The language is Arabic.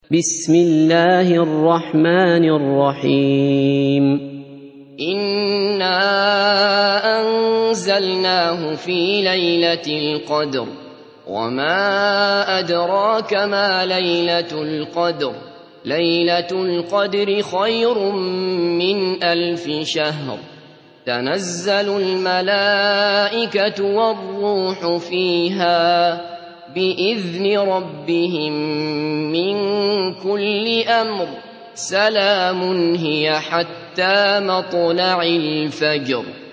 بسم الله الرحمن الرحيم. إنا أنزلناه في ليلة القدر وما أدراك ما ليلة القدر ليلة القدر خير من 1000 شهر تنزل الملائكة والروح فيها بإذن ربهم من كل أمر سلام هي حتى مطلع الفجر.